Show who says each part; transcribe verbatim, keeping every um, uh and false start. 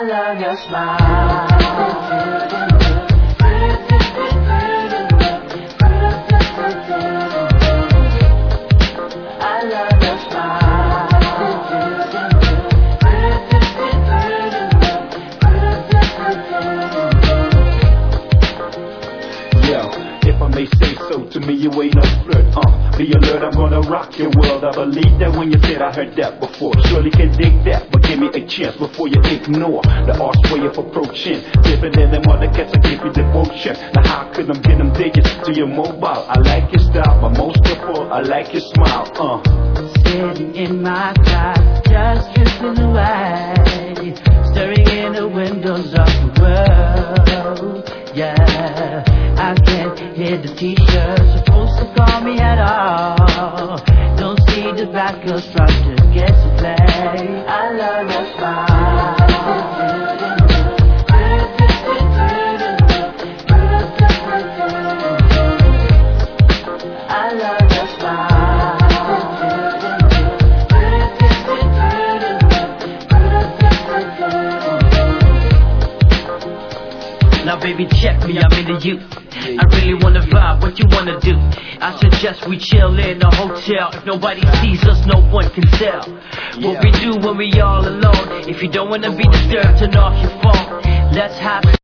Speaker 1: I love your smile. I love your smile.
Speaker 2: If I may say so, to me you ain't no flirt, uh Be alert, I'm gonna rock your world. I believe that when you said I heard that before. Surely can dig that, but give me a chance before you ignore the arch way of approaching. Different than them other cats, I give you devotion. Now how could them get them digits to your mobile? I like your style, but most of all, I like your smile, uh
Speaker 1: Sitting in my car, just drifting away, staring in the windows of the world, yeah. I can't hear the t-shirts supposed to call me at all. Don't see the bad girls trying to get to play. I love your smile. I love your smile. Now baby check me, I'm into you. I really wanna vibe, what you wanna do? I suggest we chill in a hotel. If nobody sees us, no one can tell what we do when we all alone. If you don't wanna be disturbed, turn off your phone. Let's have